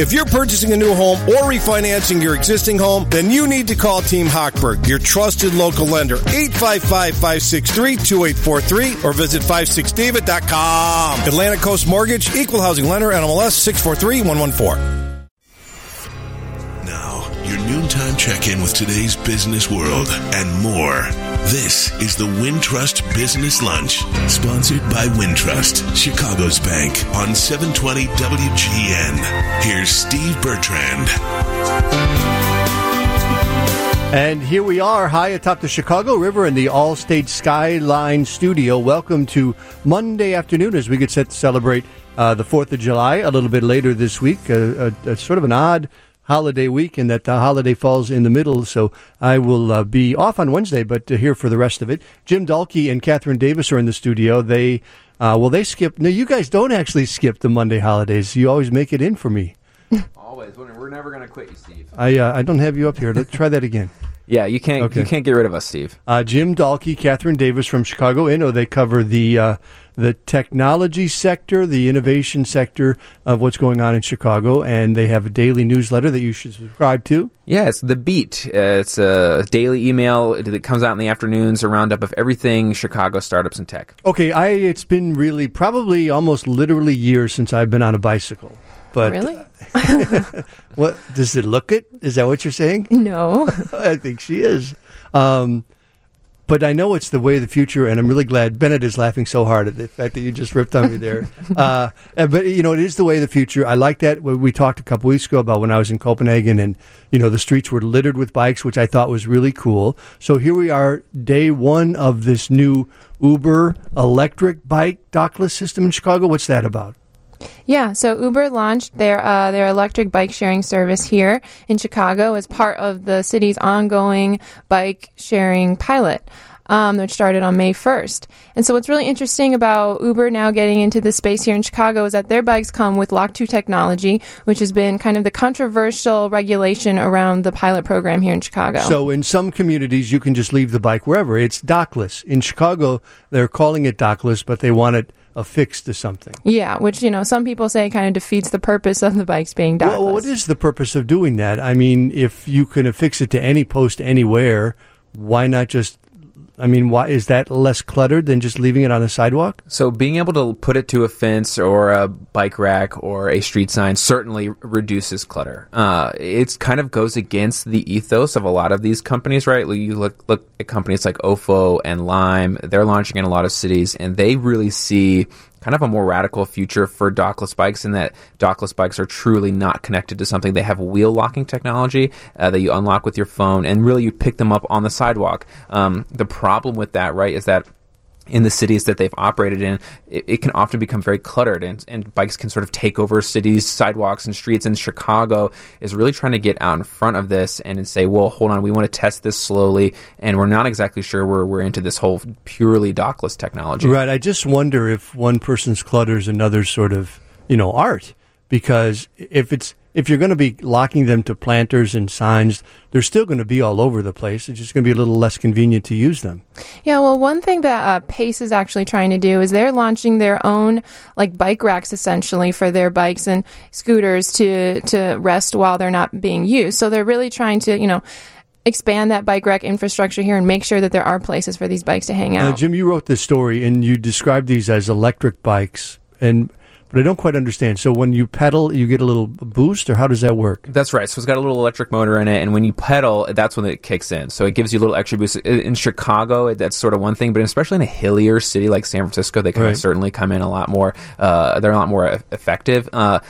If you're purchasing a new home or refinancing your existing home, then you need to call Team Hochberg, your trusted local lender, 855-563-2843, or visit 56david.com. Atlantic Coast Mortgage, Equal Housing Lender, NMLS 643114. Now, your noontime check-in with today's business world and more. This is the Wintrust Business Lunch, sponsored by Wintrust, Chicago's bank, on 720 WGN. Here's Steve Bertrand. And here we are, high atop the Chicago River in the Allstate Skyline Studio. Welcome to Monday afternoon as we get set to celebrate the 4th of July a little bit later this week. Sort of an odd holiday week in that the holiday falls in the middle, so I will be off on Wednesday, but here for the rest of it. Jim Dahlke and Catherine Davis are in the studio. They skip. No, you guys don't actually skip the Monday holidays. You always make it in for me. Always. We're never going to quit you, Steve. I don't have you up here. Let's try that again. Yeah, you can't. Okay. You can't get rid of us, Steve. Jim Dahlke, Catherine Davis from Chicago Inno. They cover the technology sector, the innovation sector of what's going on in Chicago, and they have a daily newsletter that you should subscribe to. Yeah, it's The Beat. It's a daily email that comes out in the afternoons, a roundup of everything Chicago startups and tech. Okay, it's been really probably almost literally years since I've been on a bicycle. But really? What does it look it? Is that what you're saying? No. I think she is. But I know it's the way of the future, and I'm really glad Bennett is laughing so hard at the fact that you just ripped on me there. But, it is the way of the future. I like that. We talked a couple weeks ago about when I was in Copenhagen, and, the streets were littered with bikes, which I thought was really cool. So here we are, day one of this new Uber electric bike dockless system in Chicago. What's that about? Yeah, so Uber launched their electric bike sharing service here in Chicago as part of the city's ongoing bike sharing pilot, which started on May 1st. And so what's really interesting about Uber now getting into the space here in Chicago is that their bikes come with Lock 2 technology, which has been kind of the controversial regulation around the pilot program here in Chicago. So in some communities, you can just leave the bike wherever. It's dockless. In Chicago, they're calling it dockless, but they want it affixed to something. Yeah, which, some people say kind of defeats the purpose of the bikes being dockless. Well, what is the purpose of doing that? I mean, if you can affix it to any post anywhere, why not just... why is that less cluttered than just leaving it on the sidewalk? So being able to put it to a fence or a bike rack or a street sign certainly reduces clutter. It kind of goes against the ethos of a lot of these companies, right? You look at companies like Ofo and Lime. They're launching in a lot of cities, and they really see kind of a more radical future for dockless bikes, in that dockless bikes are truly not connected to something. They have wheel locking technology that you unlock with your phone, and really you pick them up on the sidewalk. The problem with that, right, is that in the cities that they've operated in, it can often become very cluttered, and bikes can sort of take over cities, sidewalks, and streets. And Chicago is really trying to get out in front of this and say, well, hold on, we want to test this slowly, and we're not exactly sure we're into this whole purely dockless technology. Right. I just wonder if one person's clutter is another's sort of, art, because if you're going to be locking them to planters and signs, they're still going to be all over the place. It's just going to be a little less convenient to use them. Yeah, well, one thing that Pace is actually trying to do is they're launching their own bike racks essentially for their bikes and scooters to rest while they're not being used. So they're really trying to, expand that bike rack infrastructure here and make sure that there are places for these bikes to hang out. Jim, you wrote this story and you described these as electric bikes, but I don't quite understand. So when you pedal, you get a little boost, or how does that work? That's right. So it's got a little electric motor in it, and when you pedal, that's when it kicks in. So it gives you a little extra boost. In Chicago, that's sort of one thing, but especially in a hillier city like San Francisco, they can certainly come in a lot more. They're a lot more effective.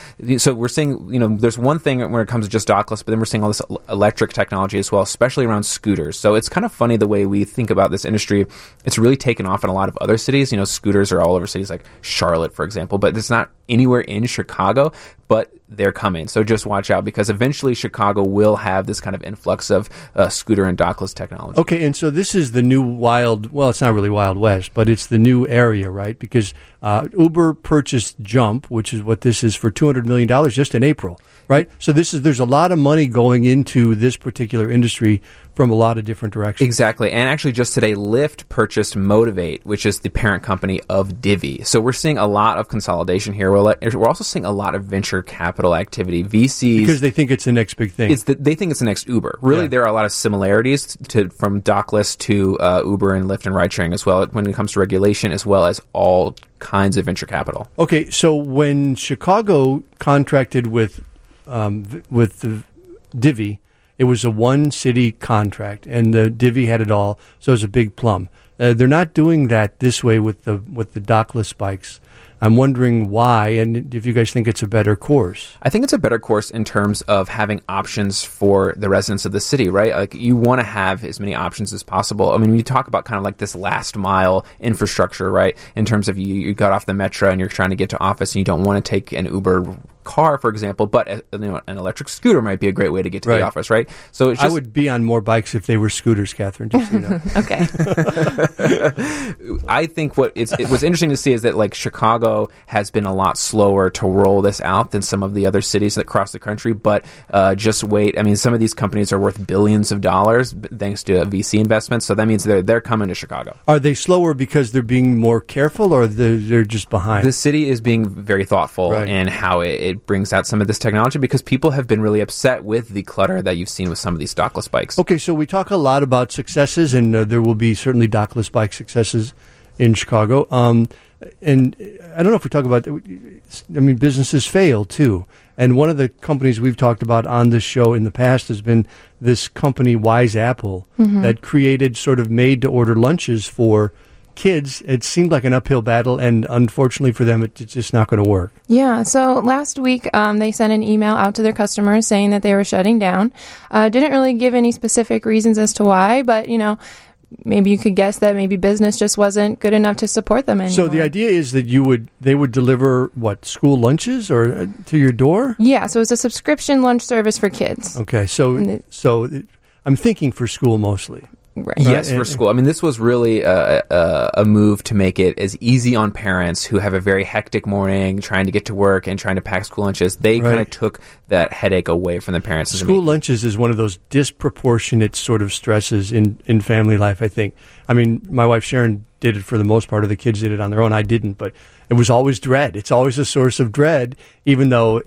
So we're seeing, there's one thing when it comes to just dockless, but then we're seeing all this electric technology as well, especially around scooters. So it's kind of funny the way we think about this industry. It's really taken off in a lot of other cities. Scooters are all over cities like Charlotte, for example, but it's not anywhere in Chicago, but they're coming. So just watch out, because eventually Chicago will have this kind of influx of scooter and dockless technology. Okay, and so this is the new it's not really Wild West, but it's the new area, right? Because Uber purchased Jump, which is what this is, for $200 million just in April, right? So there's a lot of money going into this particular industry from a lot of different directions. Exactly. And actually just today, Lyft purchased Motivate, which is the parent company of Divvy. So we're seeing a lot of consolidation here. We're also seeing a lot of venture capital capital activity. VCs, because they think it's the next big thing. They think it's the next Uber. Really, there are a lot of similarities from Dockless to Uber and Lyft and ride sharing as well when it comes to regulation, as well as all kinds of venture capital. Okay, so when Chicago contracted with the Divvy, it was a one-city contract, and the Divvy had it all, so it was a big plum. They're not doing that this way with the dockless bikes. I'm wondering why, and if you guys think it's a better course. I think it's a better course in terms of having options for the residents of the city, right? Like, you want to have as many options as possible. I mean, you talk about kind of like this last mile infrastructure, right? In terms of you got off the metro and you're trying to get to office and you don't want to take an Uber car, for example, but an electric scooter might be a great way to get to the office, right? So it's just, I would be on more bikes if they were scooters, Catherine. Just so you know. Okay. I think what's interesting to see is that like Chicago has been a lot slower to roll this out than some of the other cities across the country, but just wait. I mean, some of these companies are worth billions of dollars thanks to VC investments, so that means they're coming to Chicago. Are they slower because they're being more careful, or they're just behind? The city is being very thoughtful in how it brings out some of this technology, because people have been really upset with the clutter that you've seen with some of these dockless bikes. Okay, so we talk a lot about successes, and there will be certainly dockless bike successes in Chicago. And I don't know if we talk about, I mean, businesses fail too. And one of the companies we've talked about on this show in the past has been this company, Wise Apple, that created sort of made-to-order lunches for kids. It seemed like an uphill battle, and unfortunately for them, it's just not going to work. Yeah, so last week they sent an email out to their customers saying that they were shutting down. Didn't really give any specific reasons as to why, but, maybe you could guess that maybe business just wasn't good enough to support them anymore. So the idea is that they would deliver, school lunches or to your door? Yeah, so it's a subscription lunch service for kids. Okay, so I'm thinking for school mostly. Right. Yes, for school. I mean, this was really a move to make it as easy on parents who have a very hectic morning trying to get to work and trying to pack school lunches. They kind of took that headache away from the parents. School lunches is one of those disproportionate sort of stresses in family life, I think. I mean, my wife Sharon did it for the most part of the kids did it on their own. I didn't, but it was always dread. It's always a source of dread, even though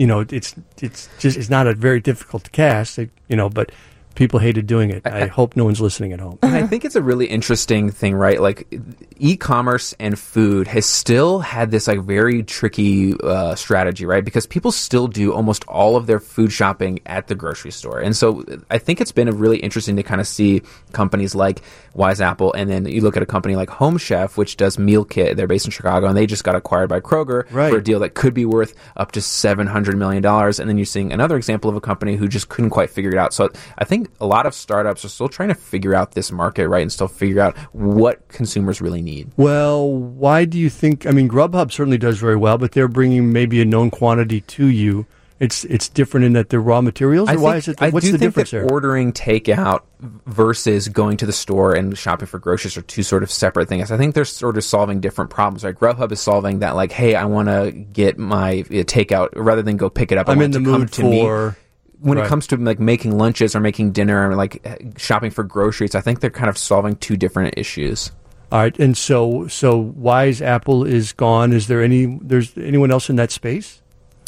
it's not a very difficult task, but people hated doing it. I hope no one's listening at home. And I think it's a really interesting thing, right? Like, e-commerce and food has still had this like very tricky strategy, right? Because people still do almost all of their food shopping at the grocery store. And so I think it's been really interesting to kind of see companies like Wise Apple, and then you look at a company like Home Chef, which does meal kit. They're based in Chicago, and they just got acquired by Kroger for a deal that could be worth up to $700 million. And then you're seeing another example of a company who just couldn't quite figure it out. So I think a lot of startups are still trying to figure out this market, right, and still figure out what consumers really need. Well, why do you think? I mean, Grubhub certainly does very well, but they're bringing maybe a known quantity to you. It's different in that they're raw materials. Or why is it? What's the difference there? Ordering takeout versus going to the store and shopping for groceries are two sort of separate things. I think they're sort of solving different problems. Right? Grubhub is solving that, like, hey, I want to get my takeout rather than go pick it up. I'm in the mood for. When it comes to like making lunches or making dinner or like shopping for groceries, I think they're kind of solving two different issues. All right, and so Wise Apple is gone. There's anyone else in that space?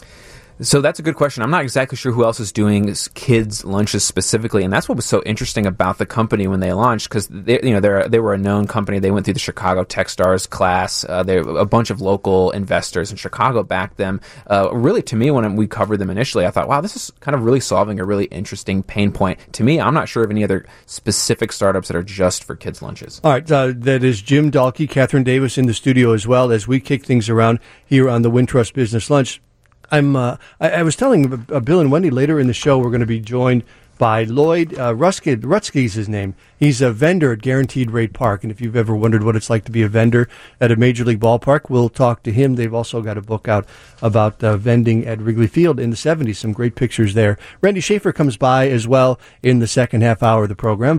So that's a good question. I'm not exactly sure who else is doing kids' lunches specifically, and that's what was so interesting about the company when they launched, because they were a known company. They went through the Chicago Techstars class. A bunch of local investors in Chicago backed them. Really, to me, when we covered them initially, I thought, wow, this is kind of really solving a really interesting pain point. To me, I'm not sure of any other specific startups that are just for kids' lunches. All right, that is Jim Dahlke, Catherine Davis in the studio as well as we kick things around here on the Wintrust Business Lunch. I was telling Bill and Wendy later in the show we're going to be joined by Lloyd Rutsky's his name. He's a vendor at Guaranteed Rate Park, and if you've ever wondered what it's like to be a vendor at a major league ballpark, we'll talk to him. They've also got a book out about vending at Wrigley Field in the 70s. Some great pictures there. Randy Schaefer comes by as well in the second half hour of the program.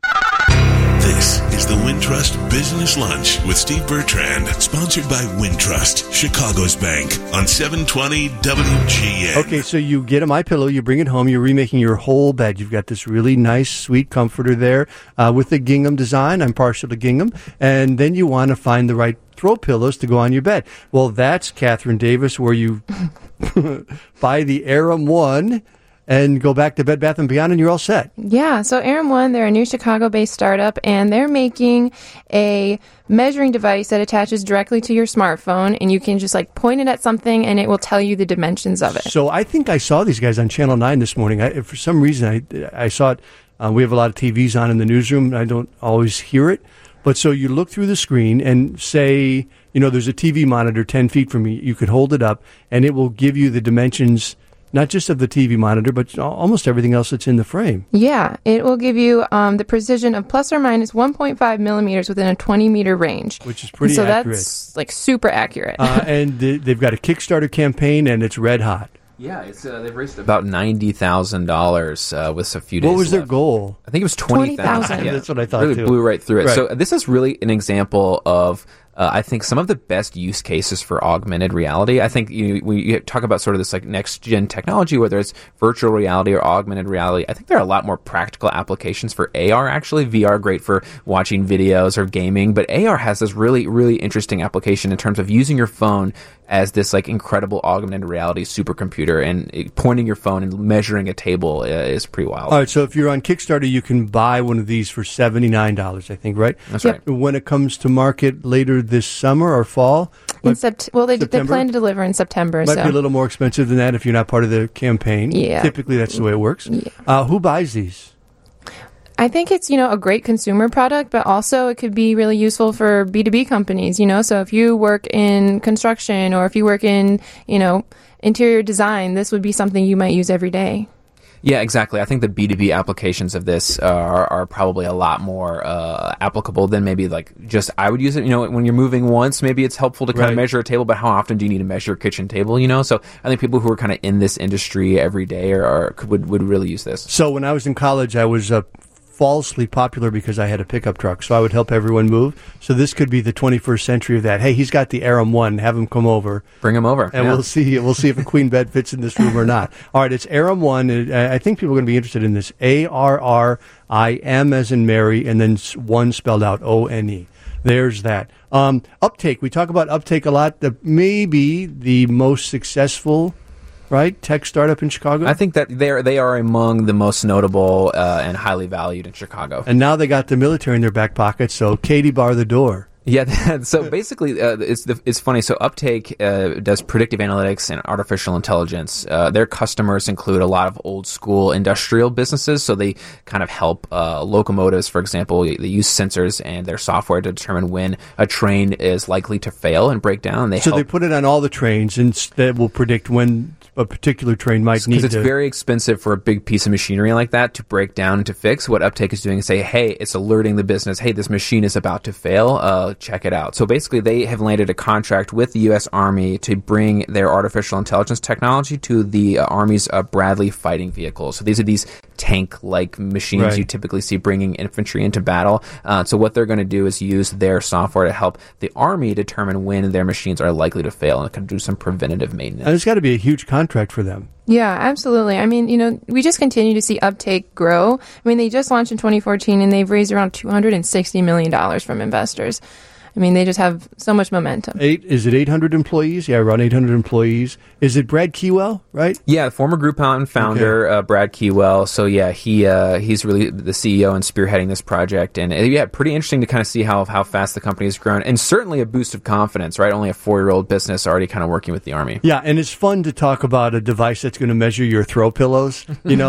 This is the Wintrust Business Lunch with Steve Bertrand, sponsored by Wintrust, Chicago's bank, on 720 WGN. Okay, so you get a MyPillow, you bring it home, you're remaking your whole bed. You've got this really nice, sweet comforter there with the gingham design. I'm partial to gingham. And then you want to find the right throw pillows to go on your bed. Well, that's Catherine Davis, where you buy the Aram 1 and go back to Bed Bath & Beyond, and you're all set. Yeah, so Aram One, they're a new Chicago-based startup, and they're making a measuring device that attaches directly to your smartphone, and you can just like point it at something, and it will tell you the dimensions of it. So I think I saw these guys on Channel 9 this morning. For some reason, I saw it. We have a lot of TVs on in the newsroom. I don't always hear it. But so you look through the screen and say, there's a TV monitor 10 feet from you. You could hold it up, and it will give you the dimensions, not just of the TV monitor, but almost everything else that's in the frame. Yeah, it will give you the precision of plus or minus 1.5 millimeters within a 20-meter range. Which is pretty accurate. So that's like super accurate. And they've got a Kickstarter campaign, and it's red hot. Yeah, it's they've raised about $90,000 with a few days. What was their left. goal? I think it was 20,000. Yeah. That's what I thought really too. blew right through it. Right. So this is really an example of. I think some of the best use cases for augmented reality. I think we talk about sort of this like next gen technology, whether it's virtual reality or augmented reality. I think there are a lot more practical applications for AR. Actually, VR great for watching videos or gaming, but AR has this really, really interesting application in terms of using your phone as this like incredible augmented reality supercomputer, and pointing your phone and measuring a table is pretty wild. All right, so if you're on Kickstarter, you can buy one of these for $79, I think, right? That's right. When it comes to market later this summer or fall? They plan to deliver in September. Might be a little more expensive than that if you're not part of the campaign. Yeah. Typically, that's the way it works. Yeah. Who buys these? I think it's, a great consumer product, but also it could be really useful for B2B companies, So if you work in construction or if you work in, interior design, this would be something you might use every day. Yeah, exactly. I think the B2B applications of this are probably a lot more applicable than maybe like just I would use it. When you're moving once, maybe it's helpful to kind of measure a table, but how often do you need to measure a kitchen table? So I think people who are kind of in this industry every day would really use this. So when I was in college, I was falsely popular because I had a pickup truck, so I would help everyone move. So this could be the 21st century of that. Hey, he's got the Aram 1. Have him come over. Bring him over. And we'll see if a queen bed fits in this room or not. All right, it's Aram 1. I think people are going to be interested in this. ARRIM as in Mary, and then 1 spelled out ONE. There's that. Uptake. We talk about Uptake a lot. Maybe the most successful tech startup in Chicago? I think that they are among the most notable and highly valued in Chicago. And now they got the military in their back pocket, so Katie bar the door. Yeah, so basically, it's funny. So Uptake does predictive analytics and artificial intelligence. Their customers include a lot of old school industrial businesses. So they kind of help locomotives, for example. They use sensors and their software to determine when a train is likely to fail and break down. They put it on all the trains, and that will predict when a particular train might need to. Because it's very expensive for a big piece of machinery like that to break down and to fix. What Uptake is doing is say, hey, it's alerting the business, hey, this machine is about to fail. Check it out. So basically, they have landed a contract with the U.S. Army to bring their artificial intelligence technology to the Army's Bradley fighting vehicles. So these are these tank-like machines you typically see bringing infantry into battle. So what they're going to do is use their software to help the Army determine when their machines are likely to fail and can do some preventative maintenance. And it's got to be a huge contract for them. Yeah, absolutely. I mean, we just continue to see Uptake grow. I mean, they just launched in 2014, and they've raised around $260 million from investors. I mean, they just have so much momentum. Is it 800 employees? Yeah, around 800 employees. Is it Brad Keywell, right? Yeah, former Groupon founder, Brad Keywell. So yeah, he's really the CEO and spearheading this project. And pretty interesting to kind of see how fast the company has grown. And certainly a boost of confidence, right? Only a 4-year-old business already kind of working with the Army. Yeah, and it's fun to talk about a device that's going to measure your throw pillows.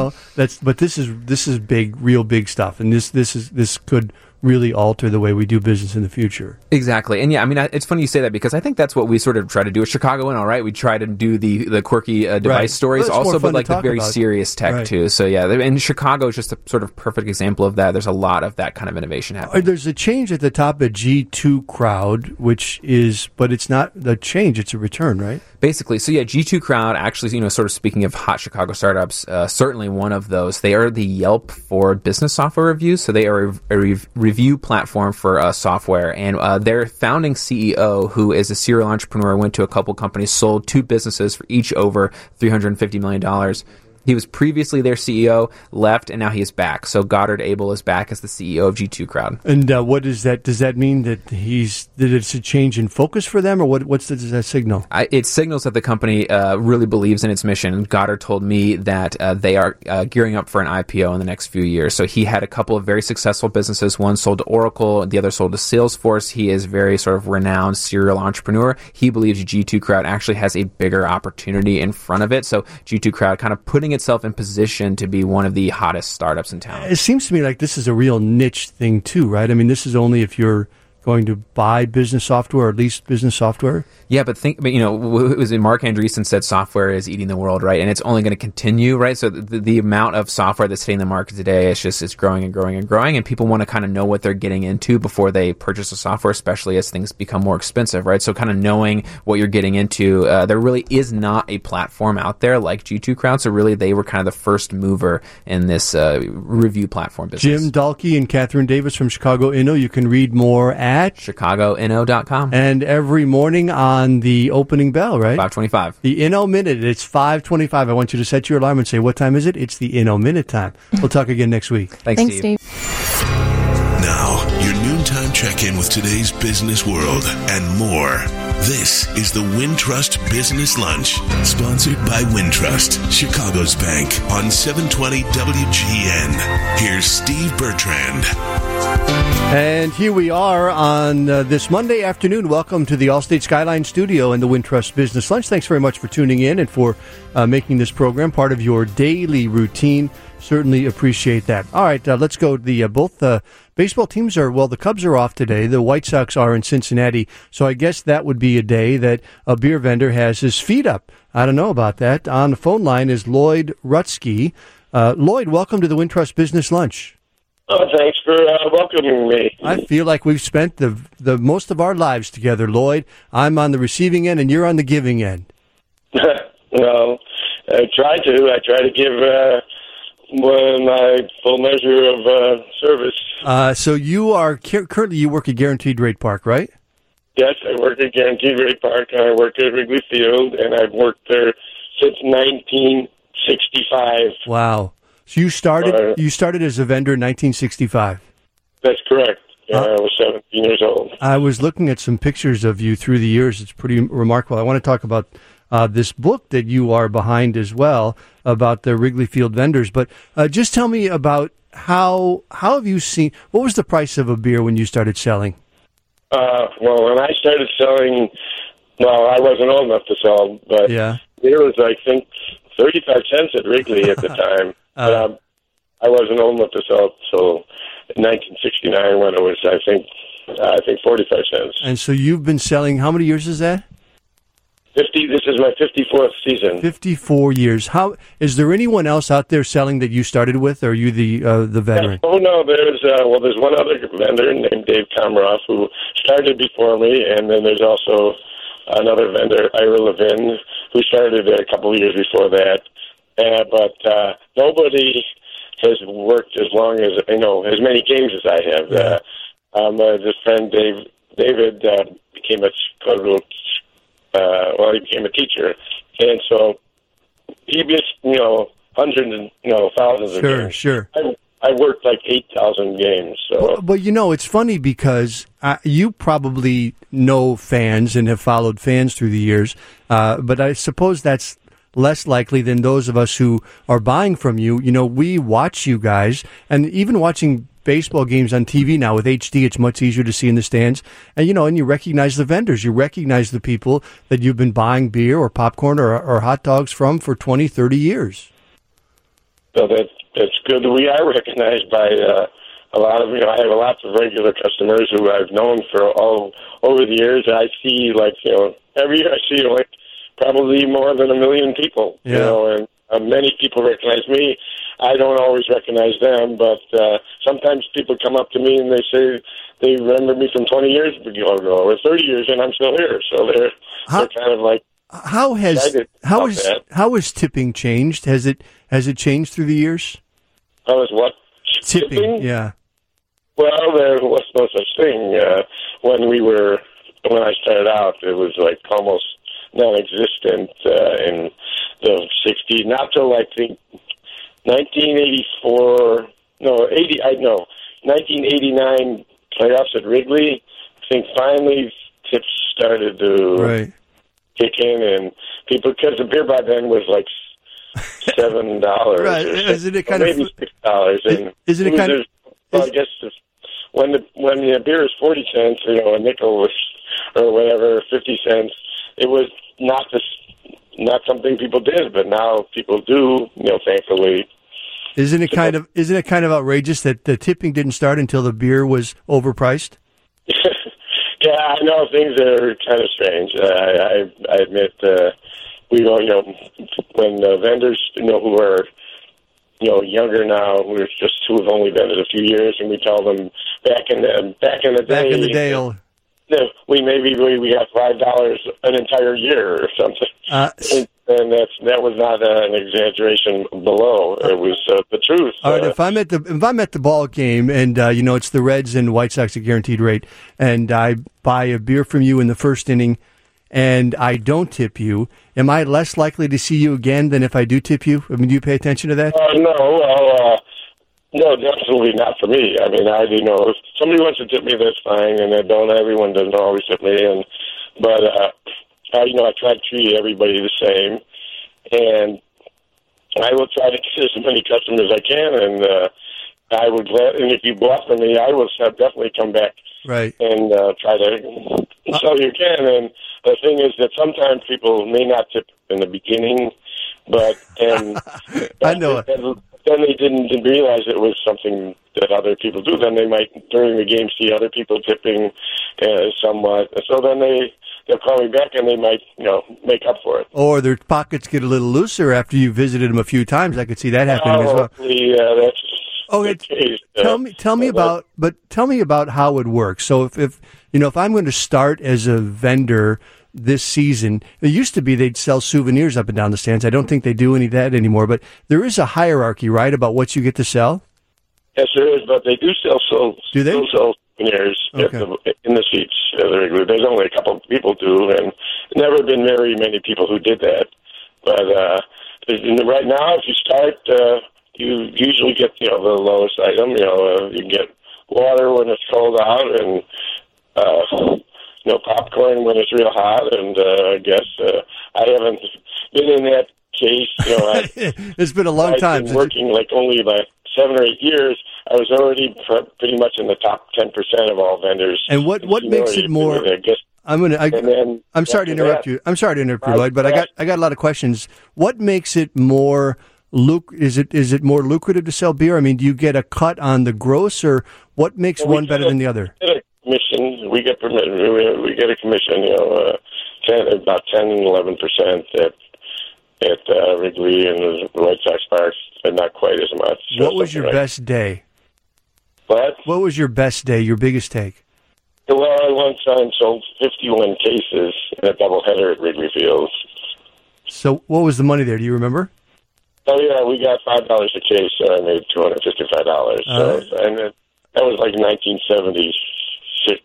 But this is big, real big stuff. And this could really alter the way we do business in the future. Exactly. And yeah, I mean, it's funny you say that because I think that's what we sort of try to do at Chicago and all right. We try to do the quirky device stories also, but like the very serious tech too. So yeah, and Chicago is just a sort of perfect example of that. There's a lot of that kind of innovation happening. There's a change at the top of G2 Crowd, but it's not the change, it's a return, right? Basically. So yeah, G2 Crowd actually, sort of speaking of hot Chicago startups, certainly one of those. They are the Yelp for business software reviews. So they are a review platform for software, and their founding CEO, who is a serial entrepreneur, went to a couple companies, sold 2 businesses for each over $350 million. He was previously their CEO, left, and now he is back. So Goddard Abel is back as the CEO of G2 Crowd. And what is that? Does that mean that it's a change in focus for them, or does that signal? It signals that the company really believes in its mission. Goddard told me that they are gearing up for an IPO in the next few years. So he had a couple of very successful businesses. One sold to Oracle, the other sold to Salesforce. He is very sort of renowned serial entrepreneur. He believes G2 Crowd actually has a bigger opportunity in front of it. So G2 Crowd kind of putting itself in position to be one of the hottest startups in town. It seems to me like this is a real niche thing too, right? I mean, this is only if you're going to buy business software or lease business software. Yeah, but it was Mark Andreessen said software is eating the world, right? And it's only going to continue, right? So the amount of software that's hitting the market today it's growing and growing and growing, and people want to kind of know what they're getting into before they purchase the software, especially as things become more expensive, right? So kind of knowing what you're getting into, there really is not a platform out there like G2 Crowd. So really, they were kind of the first mover in this review platform business. Jim Dahlke and Catherine Davis from Chicago Inno. You can read more at ChicagoInno.com. And every morning on the opening bell, right? 5:25. The Inno Minute. It's 5:25. I want you to set your alarm and say, what time is it? It's the Inno Minute time. We'll talk again next week. Thanks, Steve. Now, your noontime check-in with today's business world and more. This is the Wintrust Business Lunch, sponsored by Wintrust, Chicago's bank, on 720 WGN. Here's Steve Bertrand. And here we are on this Monday afternoon. Welcome to the Allstate Skyline Studio and the Wintrust Business Lunch. Thanks very much for tuning in and for making this program part of your daily routine. Certainly appreciate that. All right, let's go. Both baseball teams the Cubs are off today. The White Sox are in Cincinnati. So I guess that would be a day that a beer vendor has his feet up. I don't know about that. On the phone line is Lloyd Rutsky. Lloyd, welcome to the Wintrust Business Lunch. Oh, thanks for welcoming me. I feel like we've spent the most of our lives together, Lloyd. I'm on the receiving end and you're on the giving end. Well, I try to give my full measure of service. So you are currently you work at Guaranteed Rate Park, right? Yes, I work at Guaranteed Rate Park. I work at Wrigley Field, and I've worked there since 1965. Wow. So you started as a vendor in 1965. That's correct. I was 17 years old. I was looking at some pictures of you through the years. It's pretty remarkable. I want to talk about this book that you are behind as well about the Wrigley Field vendors. But just tell me about how have you seen, what was the price of a beer when you started selling? Well, when I started selling, I wasn't old enough to sell, but beer was, I think, 35 cents at Wrigley at the time. But I wasn't old enough to sell until 1969 when it was, I think 45 cents. And so you've been selling, how many years is that? 50. This is my 54th season. 54 years. How is there anyone else out there selling that you started with, or are you the veteran? Oh no, there's one other vendor named Dave Komaroff who started before me, and then there's also another vendor, Ira Levin, who started a couple of years before that. But nobody has worked as long as as many games as I have. This friend David became a he became a teacher, and so he missed hundreds and thousands of games. Sure. I worked like 8,000 games. So, but it's funny because you probably know fans and have followed fans through the years, but I suppose that's less likely than those of us who are buying from you. We watch you guys, and even watching baseball games on TV now with HD, it's much easier to see in the stands. And, and you recognize the vendors. You recognize the people that you've been buying beer or popcorn or hot dogs from for 20, 30 years. So that's good. We are recognized by a lot of, I have lots of regular customers who I've known for all over the years. I see every year I see probably more than 1 million people, and many people recognize me. I don't always recognize them, but sometimes people come up to me and they say they remember me from 20 years ago or 30 years, and I'm still here. So they're kind of like, how has tipping changed? Has it changed through the years? How is what? Tipping? Yeah. Well, there was no such thing. When I started out, it was like almost non-existent in the 60s, not till I think 1984. No, 1989 playoffs at Wrigley. I think finally tips started to kick in, and people, because the beer by then was like $7, right? Isn't it kind of maybe $6? And isn't it kind of? Well, I guess when the beer is 40 cents, a nickel was, or whatever, 50 cents. It was not something people did, but now people do. Thankfully. Isn't it kind of outrageous that the tipping didn't start until the beer was overpriced? Yeah, I know things are kind of strange. I admit, when vendors, who are, younger now, we're just who have only been it a few years, and we tell them back in the day, we got $5 an entire year or something, and that was not an exaggeration below. It was the truth. All right, if I'm at the ball game and it's the Reds and White Sox at guaranteed rate, and I buy a beer from you in the first inning, and I don't tip you, am I less likely to see you again than if I do tip you? I mean, do you pay attention to that? No, definitely not for me. I mean, if somebody wants to tip me, that's fine, and everyone doesn't always tip me, but I try to treat everybody the same, and I will try to get as many customers as I can, and and if you bought from me, I will definitely come back. Right. And try to sell you again. And the thing is that sometimes people may not tip in the beginning, I know it. Then they didn't realize it was something that other people do. Then they might, during the game, see other people tipping somewhat. So then they'll call me back and they might, make up for it. Or their pockets get a little looser after you visited them a few times. I could see that happening as well. That's okay. Tell me about how it works. So if I'm going to start as a vendor this season, it used to be they'd sell souvenirs up and down the stands. I don't think they do any of that anymore, but there is a hierarchy, right, about what you get to sell? Yes, there is, but they do sell souvenirs in the seats. There's only a couple of people do, and never been very many people who did that. But right now, if you start, you usually get the lowest item. You can get water when it's cold out, and popcorn when it's real hot. And I guess I haven't been in that case. It's been a long time. I've been working only about 7 or 8 years. I was already pretty much in the top 10% of all vendors. And what makes it more? I'm sorry to interrupt you. I'm sorry to interrupt you, Lloyd, but I got a lot of questions. What makes it more? Is it more lucrative to sell beer? I mean, do you get a cut on the gross, or what makes one better than the other? We get a commission. We get a commission. About 10 and 11% at Wrigley and the White Sox parks, but not quite as much. What was your best day? What? What was your best day? Your biggest take? Well, I once sold 51 cases in a doubleheader at Wrigley Field. So, what was the money there? Do you remember? Oh yeah, we got $5 a case, so I made $255. And that was like 1976.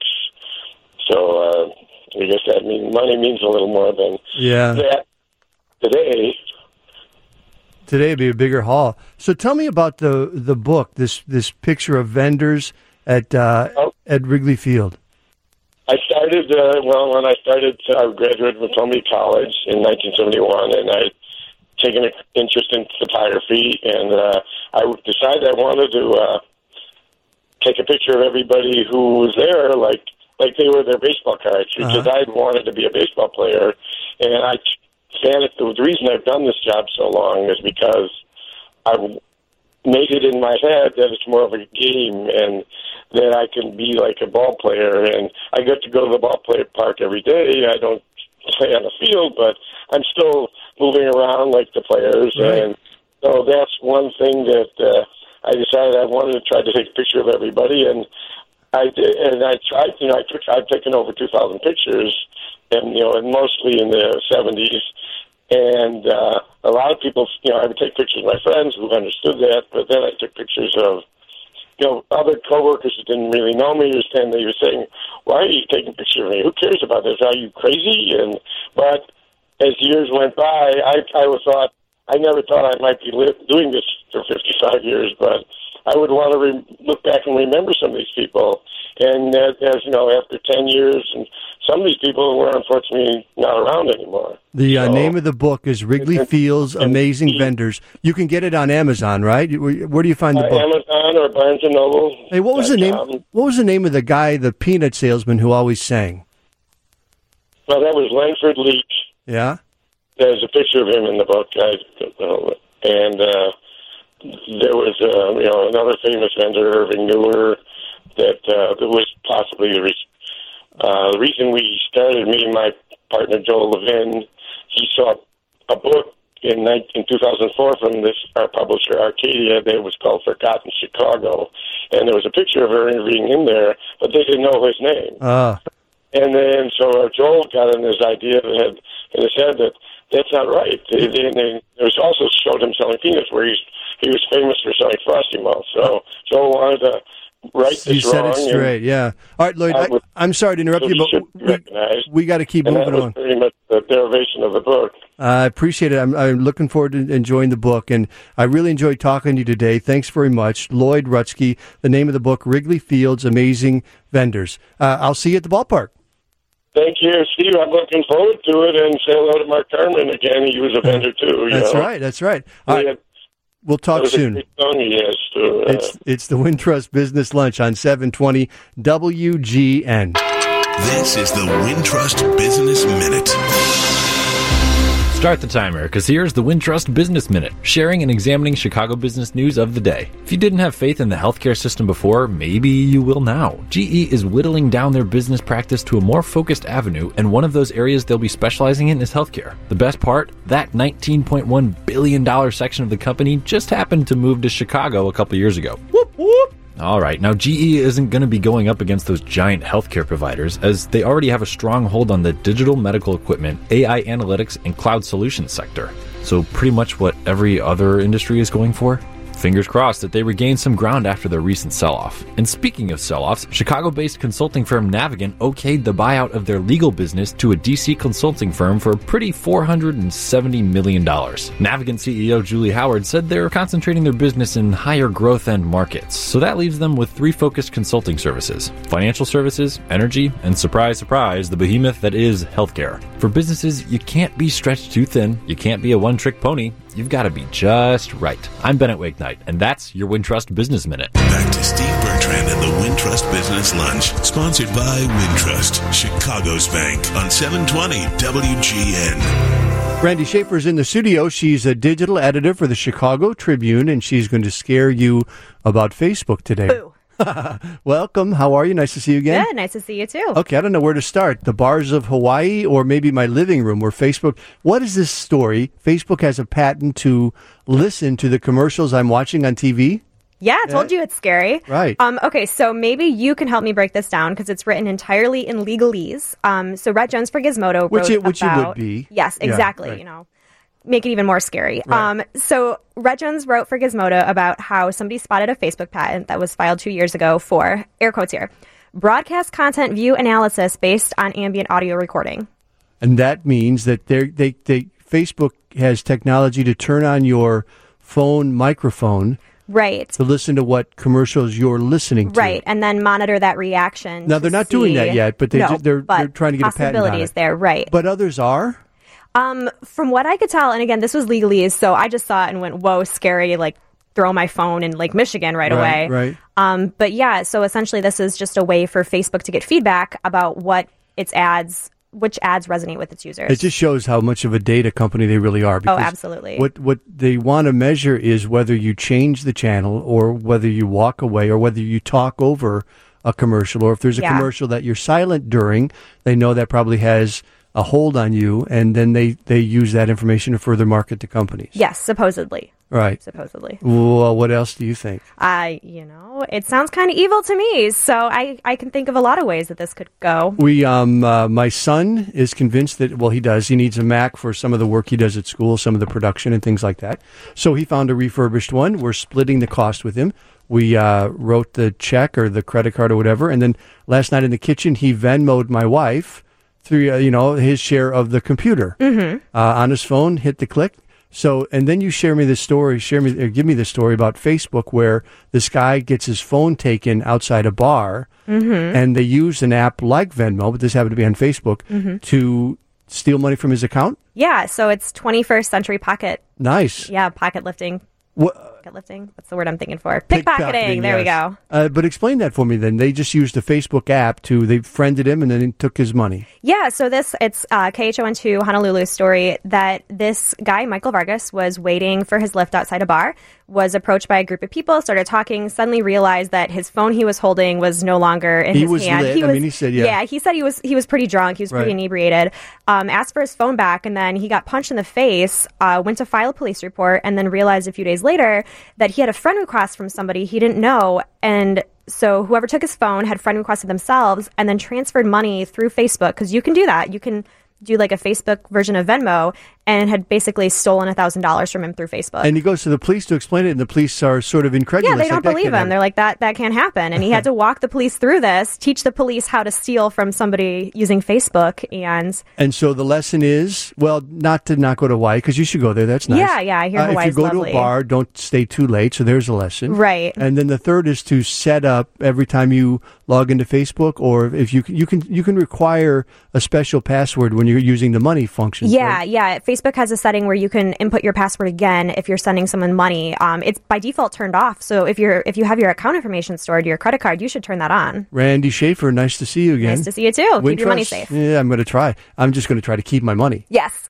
So I guess that money means a little more than that today. Today would be a bigger haul. So tell me about the book. This picture of vendors at Wrigley Field. I started when I graduated from Columbia College in 1971, and I taken an interest in photography, and I decided I wanted to take a picture of everybody who was there, like they were their baseball cards, because I wanted to be a baseball player, and I found it. The reason I've done this job so long is because I made it in my head that it's more of a game, and that I can be like a ball player, and I get to go to the ball play park every day. I don't play on the field, but I'm still moving around like the players, and so that's one thing that I decided I wanted to try to take a picture of everybody, and I did, and I tried. I've taken over 2,000 pictures, and and mostly in the 70s, and a lot of people, I would take pictures of my friends who understood that, but then I took pictures of other coworkers who didn't really know me, and they were saying, "Why are you taking pictures of me? Who cares about this? Are you crazy?" But as years went by, I never thought I might be doing this for 55 years, but I would want to look back and remember some of these people. And as you know, after 10 years, and some of these people were unfortunately not around anymore. The name of the book is Wrigley Field's Amazing Vendors. You can get it on Amazon, right? Where do you find the book? Amazon or Barnes & Noble. Hey, what was the name? What was the name of the guy, the peanut salesman who always sang? Well, that was Langford Leach. Yeah. There's a picture of him in the book, and there was another famous vendor, Irving Newer, that was possibly the reason we started. Me and my partner Joel Levin, he saw a book in 2004 from our publisher Arcadia that was called Forgotten Chicago, and there was a picture of Irving in there, but they didn't know his name. And then so Joel got in this idea in his head that that's not right. There was also showed him selling peanuts, where he was famous for selling Frosty Malt. So Joel wanted to right this You said wrong. it straight, yeah. All right, Lloyd, I'm sorry to interrupt you, but we got to keep moving on. That was pretty much the derivation of the book. I appreciate it. I'm looking forward to enjoying the book, and I really enjoyed talking to you today. Thanks very much. Lloyd Rutsky, the name of the book, Wrigley Field's Amazing Vendors. I'll see you at the ballpark. Thank you, Steve. I'm looking forward to it, and say hello to Mark Carmen again. He was a vendor, too. That's right. All right. We'll talk soon. It's the Wintrust Business Lunch on 720 WGN. This is the Wintrust Business Minute. Start the timer, because here's the Wintrust Business Minute, sharing and examining Chicago business news of the day. If you didn't have faith in the healthcare system before, maybe you will now. GE is whittling down their business practice to a more focused avenue, and one of those areas they'll be specializing in is healthcare. The best part? That $19.1 billion section of the company just happened to move to Chicago a couple years ago. Whoop, whoop. All right, now GE isn't going to be going up against those giant healthcare providers, as they already have a strong hold on the digital medical equipment, AI analytics, and cloud solutions sector. So pretty much what every other industry is going for. Fingers crossed that they regain some ground after their recent sell-off. And speaking of sell-offs, Chicago-based consulting firm Navigant okayed the buyout of their legal business to a DC consulting firm for a pretty $470 million. Navigant CEO Julie Howard said they're concentrating their business in higher growth end markets, so that leaves them with three focused consulting services: financial services, energy, and surprise, surprise, the behemoth that is healthcare. For businesses, you can't be stretched too thin, you can't be a one-trick pony, you've got to be just right. I'm Bennett Wakenight, and that's your Wintrust Business Minute. Back to Steve Bertrand and the Wintrust Business Lunch, sponsored by Wintrust, Chicago's bank, on 720 WGN. Randy Schaefer's in the studio. She's a digital editor for the Chicago Tribune, and she's going to scare you about Facebook today. Boo. Welcome. How are you? Nice to see you again. Good. Nice to see you, too. Okay, I don't know where to start. The bars of Hawaii or maybe my living room where Facebook... What is this story? Facebook has a patent to listen to the commercials I'm watching on TV? Yeah, I told you it's scary. Right. Okay, so maybe you can help me break this down because it's written entirely in legalese. So Rhett Jones for Gizmodo wrote Which it about... would be. Yes, exactly. Yeah, right. You know, make it even more scary. Right. So Rhett Jones wrote for Gizmodo about how somebody spotted a Facebook patent that was filed 2 years ago for, air quotes here, broadcast content view analysis based on ambient audio recording. And that means that Facebook has technology to turn on your phone microphone... Right. To listen to what commercials you're listening to. Right, and then monitor that reaction. Now, they're not doing that yet, but they're trying to get a patent on it. Possibilities there, right. But others are? From what I could tell, and again, this was legalese, so I just saw it and went, whoa, scary, like throw my phone in Lake Michigan right away. Right. But yeah, so essentially this is just a way for Facebook to get feedback about what its ads, which ads resonate with its users. It just shows how much of a data company they really are. Oh, absolutely. What they want to measure is whether you change the channel or whether you walk away or whether you talk over a commercial, or if there's a commercial that you're silent during, they know that probably has a hold on you, and then they use that information to further market to companies. Yes, supposedly. Right. Supposedly. Well, what else do you think? It sounds kind of evil to me, so I can think of a lot of ways that this could go. My son is convinced that, well, he does. He needs a Mac for some of the work he does at school, some of the production and things like that. So he found a refurbished one. We're splitting the cost with him. We wrote the check or the credit card or whatever, and then last night in the kitchen, he Venmo'd my wife through his share of the computer on his phone. Hit the click. So, and then you give me this story about Facebook where this guy gets his phone taken outside a bar, and they use an app like Venmo, but this happened to be on Facebook, to steal money from his account? Yeah, so it's 21st century pocket. Nice. Yeah, pocket lifting. Pocket lifting? What's the word I'm thinking for? Pickpocketing. There we go. But explain that for me then. They just used the Facebook app they friended him and then took his money. Yeah, so it's KHON2 Honolulu story that this guy, Michael Vargas, was waiting for his lift outside a bar, was approached by a group of people, started talking, suddenly realized that his phone he was holding was no longer in his hand. Lit. He said, yeah, he said he was pretty drunk. He was pretty inebriated. Asked for his phone back, and then he got punched in the face, went to file a police report, and then realized a few days later that he had a friend request from somebody he didn't know, and so whoever took his phone had friend requested themselves and then transferred money through Facebook, because you can do that. You can do like a Facebook version of Venmo, and had basically stolen $1,000 from him through Facebook. And he goes to the police to explain it, and the police are sort of incredulous. Yeah, they don't believe him. They're like, that can't happen. And he had to walk the police through this, teach the police how to steal from somebody using Facebook. And so the lesson is, well, not to not go to Hawaii, because you should go there. That's nice. Yeah, I hear Hawaii's if you go lovely. to a bar, don't stay too late. So there's a lesson. Right. And then the third is to set up every time you log into Facebook, or if you can require a special password when you're using the money function. Yeah, right? yeah. Facebook has a setting where you can input your password again if you're sending someone money. It's by default turned off. So if you have your account information stored, your credit card, you should turn that on. Randy Schaefer, nice to see you again. Nice to see you too. Keep your money safe. Yeah, I'm going to try. I'm just going to try to keep my money. Yes.